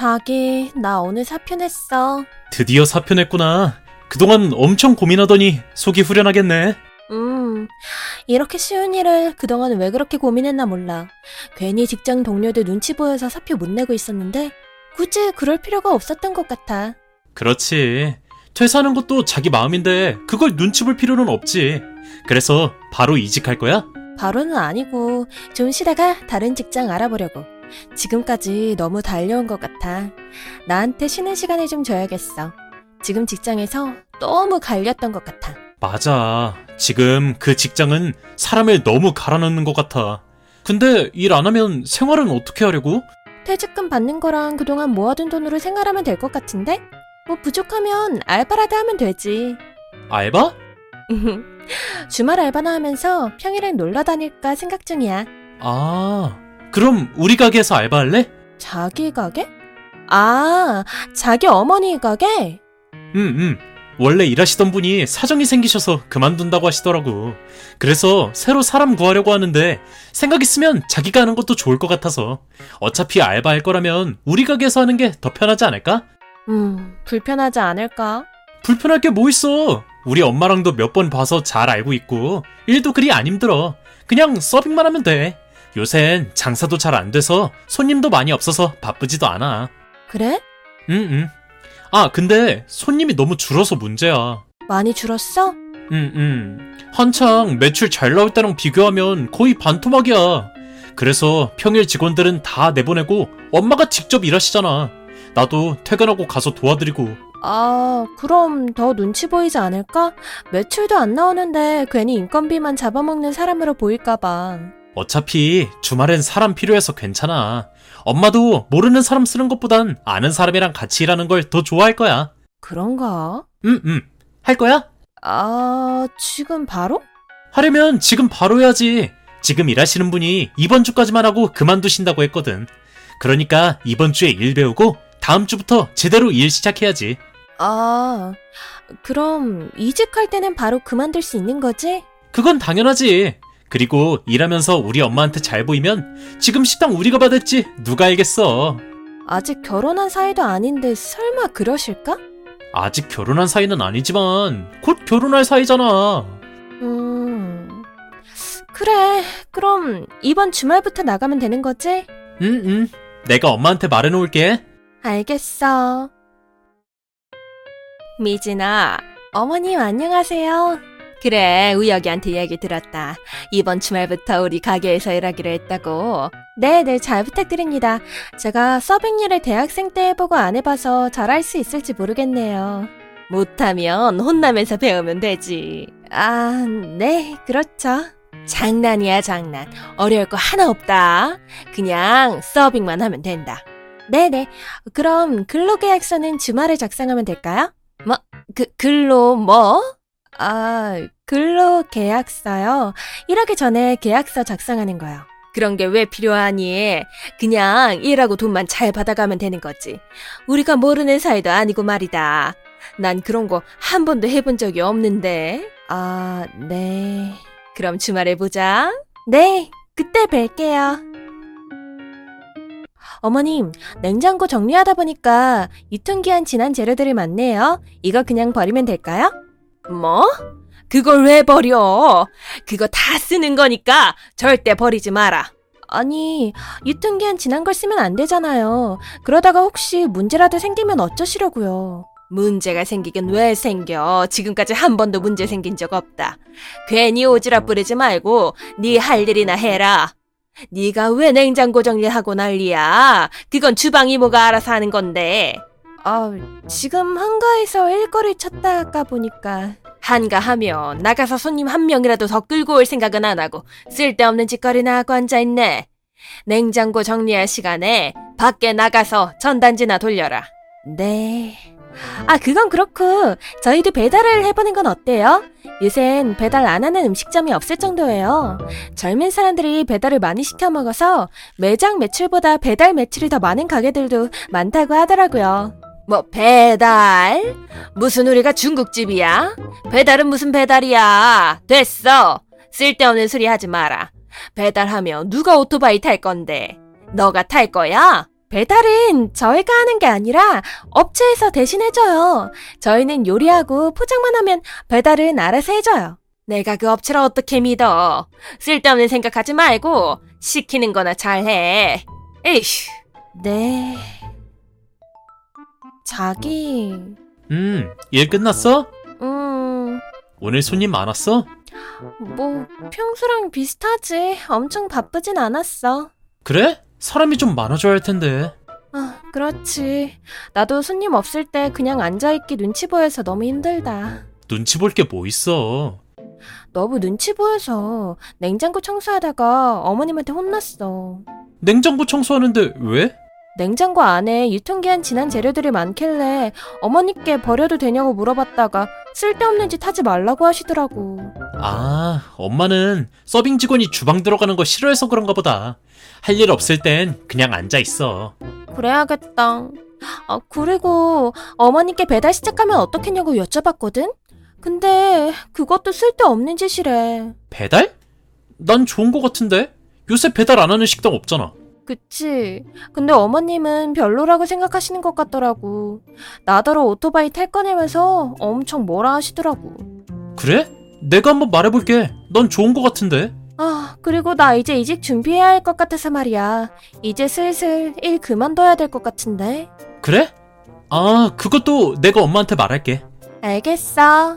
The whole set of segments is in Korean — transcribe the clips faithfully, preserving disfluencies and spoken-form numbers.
자기, 나 오늘 사표 냈어. 드디어 사표 냈구나. 그동안 엄청 고민하더니 속이 후련하겠네. 음, 이렇게 쉬운 일을 그동안 왜 그렇게 고민했나 몰라. 괜히 직장 동료들 눈치 보여서 사표 못 내고 있었는데 굳이 그럴 필요가 없었던 것 같아. 그렇지. 퇴사하는 것도 자기 마음인데 그걸 눈치 볼 필요는 없지. 그래서 바로 이직할 거야? 바로는 아니고 좀 쉬다가 다른 직장 알아보려고. 지금까지 너무 달려온 것 같아. 나한테 쉬는 시간을 좀 줘야겠어. 지금 직장에서 너무 갈렸던 것 같아. 맞아. 지금 그 직장은 사람을 너무 갈아넣는 것 같아. 근데 일 안 하면 생활은 어떻게 하려고? 퇴직금 받는 거랑 그동안 모아둔 돈으로 생활하면 될 것 같은데? 뭐 부족하면 알바라도 하면 되지. 알바? 주말 알바나 하면서 평일엔 놀러 다닐까 생각 중이야. 아, 그럼 우리 가게에서 알바할래? 자기 가게? 아, 자기 어머니 가게? 응, 응. 원래 일하시던 분이 사정이 생기셔서 그만둔다고 하시더라고. 그래서 새로 사람 구하려고 하는데 생각 있으면 자기가 하는 것도 좋을 것 같아서. 어차피 알바할 거라면 우리 가게에서 하는 게 더 편하지 않을까? 음, 불편하지 않을까? 불편할 게 뭐 있어. 우리 엄마랑도 몇 번 봐서 잘 알고 있고 일도 그리 안 힘들어. 그냥 서빙만 하면 돼. 요샌 장사도 잘 안 돼서 손님도 많이 없어서 바쁘지도 않아. 그래? 응, 응. 아, 근데 손님이 너무 줄어서 문제야. 많이 줄었어? 응, 응. 한창 매출 잘 나올 때랑 비교하면 거의 반토막이야. 그래서 평일 직원들은 다 내보내고 엄마가 직접 일하시잖아. 나도 퇴근하고 가서 도와드리고. 아, 그럼 더 눈치 보이지 않을까? 매출도 안 나오는데 괜히 인건비만 잡아먹는 사람으로 보일까봐. 어차피 주말엔 사람 필요해서 괜찮아. 엄마도 모르는 사람 쓰는 것보단 아는 사람이랑 같이 일하는 걸 더 좋아할 거야. 그런가? 응, 응. 할 거야? 아, 지금 바로? 하려면 지금 바로 해야지. 지금 일하시는 분이 이번 주까지만 하고 그만두신다고 했거든. 그러니까 이번 주에 일 배우고 다음 주부터 제대로 일 시작해야지. 아, 그럼 이직할 때는 바로 그만둘 수 있는 거지? 그건 당연하지. 그리고 일하면서 우리 엄마한테 잘 보이면 지금 식당 우리가 받았지 누가 알겠어. 아직 결혼한 사이도 아닌데 설마 그러실까? 아직 결혼한 사이는 아니지만 곧 결혼할 사이잖아. 음, 그래. 그럼 이번 주말부터 나가면 되는 거지? 응, 응. 내가 엄마한테 말해놓을게. 알겠어. 미진아, 어머님 안녕하세요. 그래, 우혁이한테 얘기 들었다. 이번 주말부터 우리 가게에서 일하기로 했다고. 네네, 잘 부탁드립니다. 제가 서빙 일을 대학생 때 해보고 안 해봐서 잘할 수 있을지 모르겠네요. 못하면 혼나면서 배우면 되지. 아, 네, 그렇죠. 장난이야, 장난. 어려울 거 하나 없다. 그냥 서빙만 하면 된다. 네네, 그럼 근로계약서는 주말에 작성하면 될까요? 뭐, 그, 근로 뭐? 아, 근로계약서요. 일하기 전에 계약서 작성하는 거요. 그런 게 왜 필요하니? 그냥 일하고 돈만 잘 받아가면 되는 거지. 우리가 모르는 사이도 아니고 말이다. 난 그런 거 한 번도 해본 적이 없는데. 아, 네. 그럼 주말에 보자. 네, 그때 뵐게요. 어머님, 냉장고 정리하다 보니까 유통기한 지난 재료들이 많네요. 이거 그냥 버리면 될까요? 뭐? 그걸 왜 버려? 그거 다 쓰는 거니까 절대 버리지 마라. 아니, 유통기한 지난 걸 쓰면 안 되잖아요. 그러다가 혹시 문제라도 생기면 어쩌시려고요? 문제가 생기긴 왜 생겨? 지금까지 한 번도 문제 생긴 적 없다. 괜히 오지랖 부리지 말고 네 할 일이나 해라. 네가 왜 냉장고 정리하고 난리야? 그건 주방 이모가 알아서 하는 건데. 아, 지금 한가해서 일거리 찾다가 보니까. 한가하면 나가서 손님 한 명이라도 더 끌고 올 생각은 안 하고 쓸데없는 짓거리나 하고 앉아있네. 냉장고 정리할 시간에 밖에 나가서 전단지나 돌려라. 네. 아, 그건 그렇고 저희도 배달을 해보는 건 어때요? 요샌 배달 안 하는 음식점이 없을 정도예요. 젊은 사람들이 배달을 많이 시켜 먹어서 매장 매출보다 배달 매출이 더 많은 가게들도 많다고 하더라고요. 뭐 배달? 무슨 우리가 중국집이야? 배달은 무슨 배달이야? 됐어. 쓸데없는 소리 하지 마라. 배달하면 누가 오토바이 탈 건데? 너가 탈 거야? 배달은 저희가 하는 게 아니라 업체에서 대신 해줘요. 저희는 요리하고 포장만 하면 배달은 알아서 해줘요. 내가 그 업체를 어떻게 믿어? 쓸데없는 생각하지 말고 시키는 거나 잘해. 에이씨. 네. 자기. 음, 일 끝났어? 음, 오늘 손님 많았어? 뭐 평소랑 비슷하지. 엄청 바쁘진 않았어. 그래? 사람이 좀 많아져야 할 텐데. 아, 그렇지. 나도 손님 없을 때 그냥 앉아있기 눈치 보여서 너무 힘들다. 눈치 볼 게 뭐 있어. 너무 눈치 보여서 냉장고 청소하다가 어머님한테 혼났어. 냉장고 청소하는데 왜? 냉장고 안에 유통기한 지난 재료들이 많길래 어머니께 버려도 되냐고 물어봤다가 쓸데없는 짓 하지 말라고 하시더라고. 아, 엄마는 서빙 직원이 주방 들어가는 거 싫어해서 그런가 보다. 할 일 없을 땐 그냥 앉아 있어. 그래야겠다. 아, 그리고 어머니께 배달 시작하면 어떻겠냐고 여쭤봤거든? 근데 그것도 쓸데없는 짓이래. 배달? 난 좋은 거 같은데? 요새 배달 안 하는 식당 없잖아. 그치. 근데 어머님은 별로라고 생각하시는 것 같더라고. 나더러 오토바이 탈 거내면서 엄청 뭐라 하시더라고. 그래? 내가 한번 말해볼게. 넌 좋은 거 같은데? 아, 그리고 나 이제 이직 준비해야 할 것 같아서 말이야. 이제 슬슬 일 그만둬야 될 것 같은데. 그래? 아, 그것도 내가 엄마한테 말할게. 알겠어.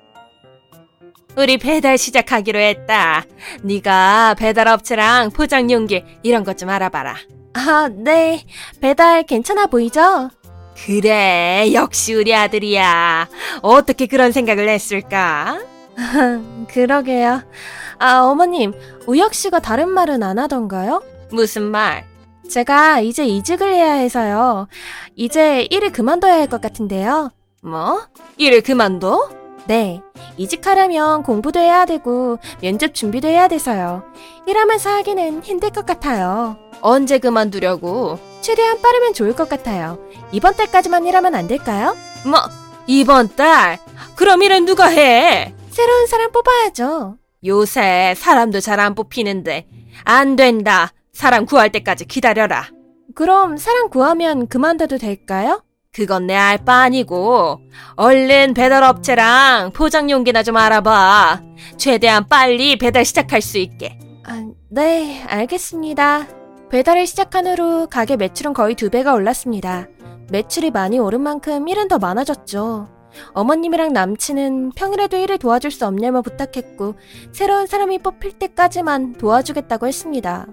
우리 배달 시작하기로 했다. 네가 배달업체랑 포장용기 이런 것 좀 알아봐라. 아, 네. 배달 괜찮아 보이죠? 그래, 역시 우리 아들이야. 어떻게 그런 생각을 했을까? 그러게요. 아, 어머님, 우혁 씨가 다른 말은 안 하던가요? 무슨 말? 제가 이제 이직을 해야 해서요. 이제 일을 그만둬야 할 것 같은데요. 뭐? 일을 그만둬? 네. 이직하려면 공부도 해야 되고 면접 준비도 해야 돼서요. 일하면서 하기는 힘들 것 같아요. 언제 그만두려고? 최대한 빠르면 좋을 것 같아요. 이번 달까지만 일하면 안 될까요? 뭐? 이번 달? 그럼 일은 누가 해? 새로운 사람 뽑아야죠. 요새 사람도 잘 안 뽑히는데. 안 된다. 사람 구할 때까지 기다려라. 그럼 사람 구하면 그만둬도 될까요? 그건 내 알 바 아니고 얼른 배달업체랑 포장용기나 좀 알아봐. 최대한 빨리 배달 시작할 수 있게. 아, 네, 알겠습니다. 배달을 시작한 후로 가게 매출은 거의 두 배가 올랐습니다. 매출이 많이 오른 만큼 일은 더 많아졌죠. 어머님이랑 남친은 평일에도 일을 도와줄 수 없냐며 부탁했고 새로운 사람이 뽑힐 때까지만 도와주겠다고 했습니다.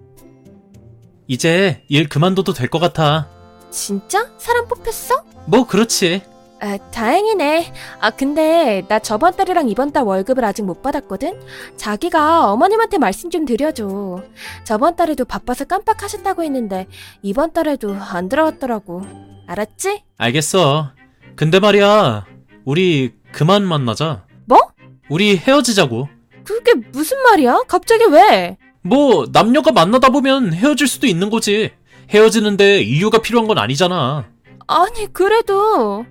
이제 일 그만둬도 될 것 같아. 진짜? 사람 뽑혔어? 뭐 그렇지. 아, 다행이네. 아, 근데 나 저번 달이랑 이번 달 월급을 아직 못 받았거든? 자기가 어머님한테 말씀 좀 드려줘. 저번 달에도 바빠서 깜빡하셨다고 했는데 이번 달에도 안 들어왔더라고. 알았지? 알겠어. 근데 말이야, 우리 그만 만나자. 뭐? 우리 헤어지자고. 그게 무슨 말이야? 갑자기 왜? 뭐 남녀가 만나다 보면 헤어질 수도 있는 거지. 헤어지는데 이유가 필요한 건 아니잖아. 아니, 그래도...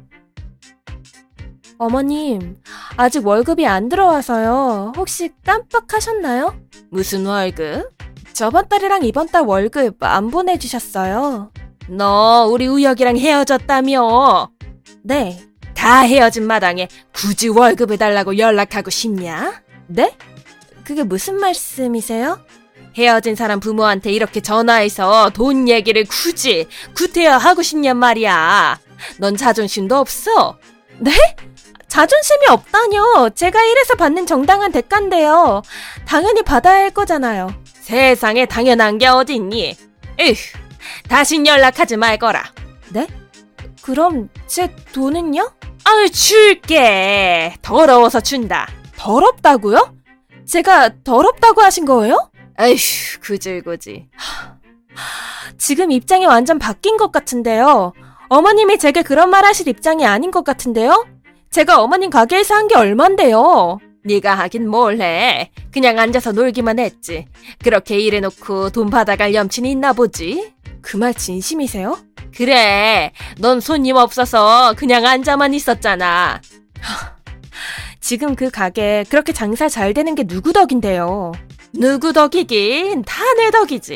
어머님, 아직 월급이 안 들어와서요. 혹시 깜빡하셨나요? 무슨 월급? 저번 달이랑 이번 달 월급 안 보내주셨어요. 너 우리 우혁이랑 헤어졌다며? 네. 다 헤어진 마당에 굳이 월급을 달라고 연락하고 싶냐? 네? 그게 무슨 말씀이세요? 헤어진 사람 부모한테 이렇게 전화해서 돈 얘기를 굳이 구태여 하고 싶냔 말이야. 넌 자존심도 없어? 네? 자존심이 없다뇨. 제가 일해서 받는 정당한 대가인데요. 당연히 받아야 할 거잖아요. 세상에 당연한 게 어딨니? 에휴, 다신 연락하지 말거라. 네? 그럼 제 돈은요? 아유, 줄게. 더러워서 준다. 더럽다고요? 제가 더럽다고 하신 거예요? 에휴, 구질구질. 지금 입장이 완전 바뀐 것 같은데요. 어머님이 제게 그런 말 하실 입장이 아닌 것 같은데요? 제가 어머님 가게에서 한 게 얼만데요? 네가 하긴 뭘 해. 그냥 앉아서 놀기만 했지. 그렇게 일해놓고 돈 받아갈 염치는 있나 보지? 그 말 진심이세요? 그래, 넌 손님 없어서 그냥 앉아만 있었잖아. 지금 그 가게 그렇게 장사 잘 되는 게 누구 덕인데요? 누구 덕이긴 다 내 덕이지.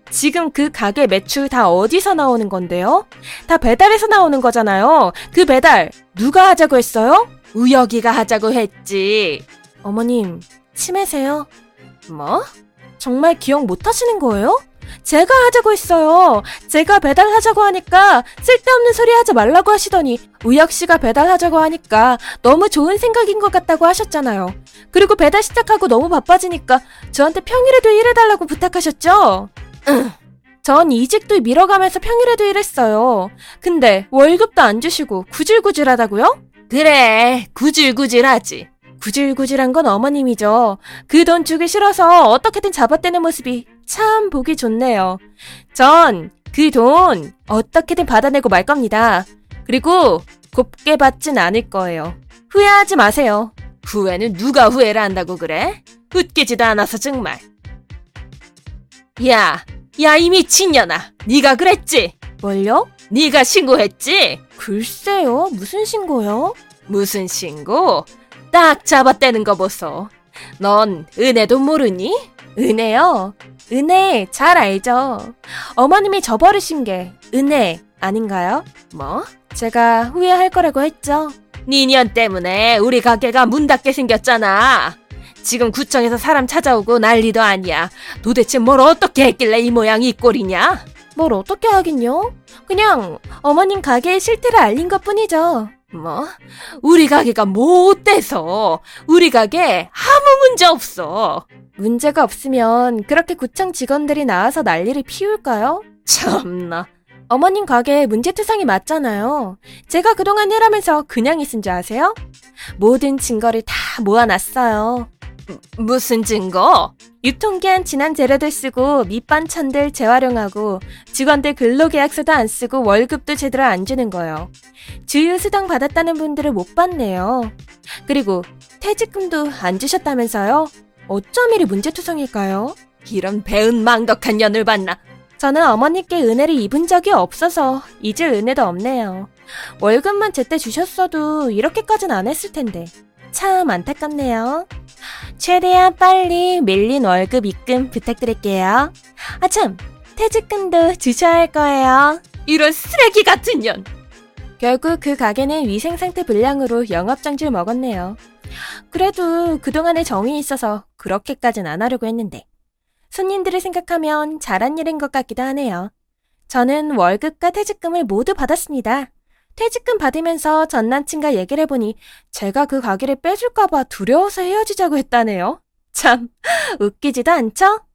지금 그 가게 매출 다 어디서 나오는 건데요? 다 배달에서 나오는 거잖아요. 그 배달 누가 하자고 했어요? 우혁이가 하자고 했지. 어머님, 치매세요? 뭐? 정말 기억 못 하시는 거예요? 제가 하자고 했어요. 제가 배달하자고 하니까 쓸데없는 소리 하지 말라고 하시더니 우혁 씨가 배달하자고 하니까 너무 좋은 생각인 것 같다고 하셨잖아요. 그리고 배달 시작하고 너무 바빠지니까 저한테 평일에도 일해달라고 부탁하셨죠? 전 이직도 미뤄가면서 평일에도 일했어요. 근데 월급도 안 주시고 구질구질하다고요? 그래, 구질구질하지. 구질구질한 건 어머님이죠. 그 돈 주기 싫어서 어떻게든 잡아떼는 모습이 참 보기 좋네요. 전 그 돈 어떻게든 받아내고 말 겁니다. 그리고 곱게 받진 않을 거예요. 후회하지 마세요. 후회는 누가 후회를 한다고 그래? 웃기지도 않아서 정말. 야, 야 이 미친년아. 네가 그랬지? 뭘요? 네가 신고했지? 글쎄요. 무슨 신고요? 무슨 신고? 딱 잡아떼는 거 보소. 넌 은혜도 모르니? 은혜요? 은혜 잘 알죠. 어머님이 저버리신 게 은혜 아닌가요? 뭐? 제가 후회할 거라고 했죠. 니년 때문에 우리 가게가 문 닫게 생겼잖아. 지금 구청에서 사람 찾아오고 난리도 아니야. 도대체 뭘 어떻게 했길래 이 모양 이 꼴이냐? 뭘 어떻게 하긴요? 그냥 어머님 가게의 실태를 알린 것뿐이죠. 뭐? 우리 가게가 못돼서 우리 가게 아무 문제 없어. 문제가 없으면 그렇게 구청 직원들이 나와서 난리를 피울까요? 참나. 어머님 가게에 문제투성이 맞잖아요. 제가 그동안 일하면서 그냥 있은 줄 아세요? 모든 증거를 다 모아놨어요. 무슨 증거? 유통기한 지난 재료들 쓰고 밑반찬들 재활용하고 직원들 근로계약서도 안 쓰고 월급도 제대로 안 주는 거예요. 주휴수당 받았다는 분들을 못 받네요. 그리고 퇴직금도 안 주셨다면서요? 어쩜 이리 문제투성일까요? 이런 배은망덕한 년을 봤나? 저는 어머니께 은혜를 입은 적이 없어서 잊을 은혜도 없네요. 월급만 제때 주셨어도 이렇게까지는 안 했을 텐데. 참 안타깝네요. 최대한 빨리 밀린 월급 입금 부탁드릴게요. 아 참, 퇴직금도 주셔야 할 거예요. 이런 쓰레기 같은 년. 결국 그 가게는 위생상태 불량으로 영업정지를 먹었네요. 그래도 그동안에 정이 있어서 그렇게까진 안 하려고 했는데 손님들을 생각하면 잘한 일인 것 같기도 하네요. 저는 월급과 퇴직금을 모두 받았습니다. 퇴직금 받으면서 전 남친과 얘기를 해보니 제가 그 가게를 빼줄까봐 두려워서 헤어지자고 했다네요. 참 웃기지도 않죠?